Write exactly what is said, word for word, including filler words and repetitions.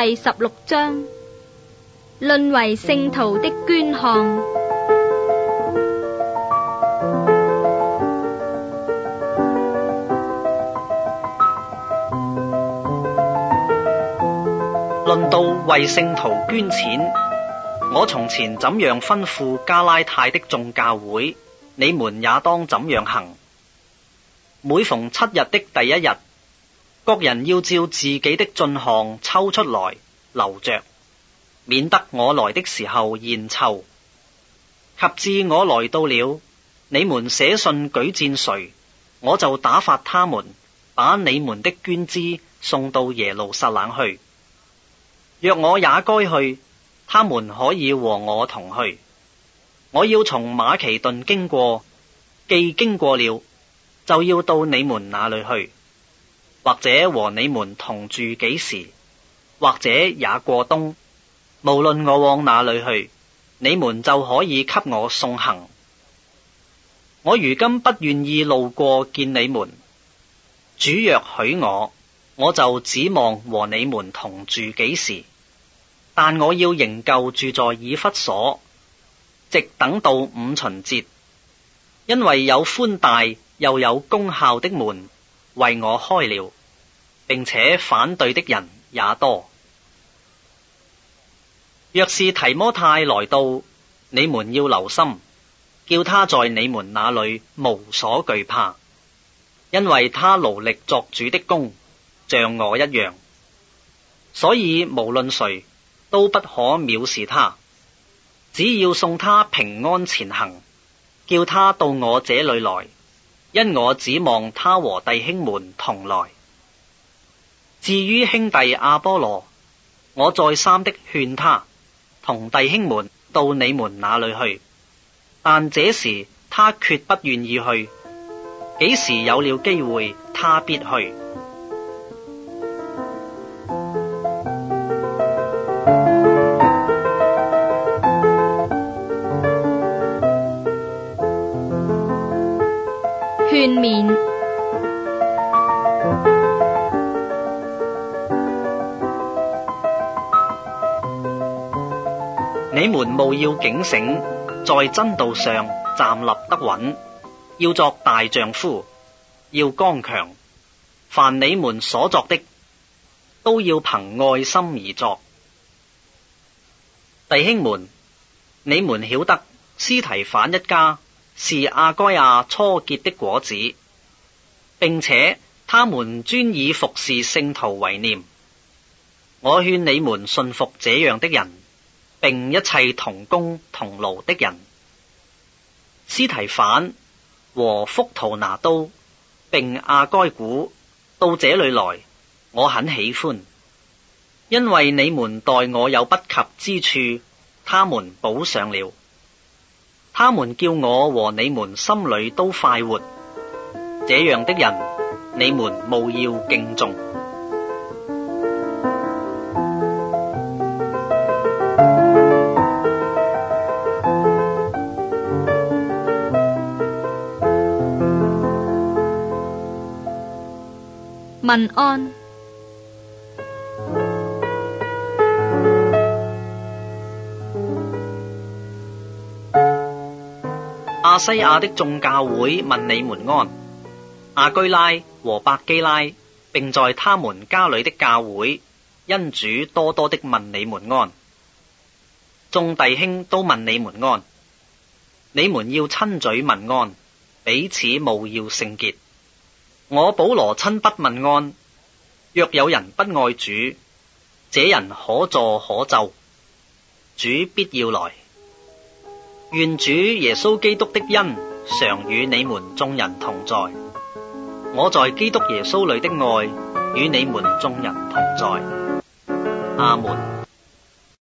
第十六章，論為聖徒的捐項。 論到為聖徒捐錢，我從前怎樣吩咐加拉太的眾教會，你們也當怎樣行。每逢七日的第一日，各人要照自己的進項抽出來留着，免得我來的時候現湊。及至我來到了，你們寫信舉薦誰，我就打發他們把你們的捐資送到耶路撒冷去。若我也該去，他們可以和我同去。我要從馬其頓經過，既經過了，就要到你們那裏去，或者和你們同住幾時，或者也過冬。無論我往哪裏去，你們就可以給我送行。我如今不願意路過見你們，主若許我，我就指望和你們同住幾時。但我要仍舊住在以弗所，直等到五旬節，因為有寬大又有功效的門為我開了，並且反對的人也多。若是提摩太來到，你們要留心，叫他在你們那裏無所懼怕，因為他勞力作主的工，像我一樣。所以無論誰都不可藐視他，只要送他平安前行，叫他到我這裏來，因我指望他和弟兄們同來。至於兄弟阿波羅，我再三的勸他同弟兄們到你們那裏去，但這時他決不願意去。幾時有了機會，他必去。 勸勉。 你們務要警醒，在真道上站立得穩，要作大丈夫，要剛強。凡你們所作的，都要憑愛心而作。弟兄們，你們曉得司提反一家是亞該亞初結的果子，並且他們專以服侍聖徒為念。我勸你們順服這樣的人，並一切同工同勞的人。司提反和福圖拿都並亞該古到這裏來，我很喜歡，因為你們待我有不及之處，他們補上了。他們叫我和你們心裏都快活，這樣的人你們務要敬重。 問安。 亞西亞的眾教會問你們安。亞居拉和百基拉並在他們家裏的教會，因主多多的問你們安。眾弟兄都問你們安。你們要親嘴問安，彼此務要聖潔。我保羅親筆問安。若有人不愛主，這人可詛可咒。主必要來。願主耶穌基督的恩常與你們眾人同在。我在基督耶穌裏的愛與你們眾人同在。阿門。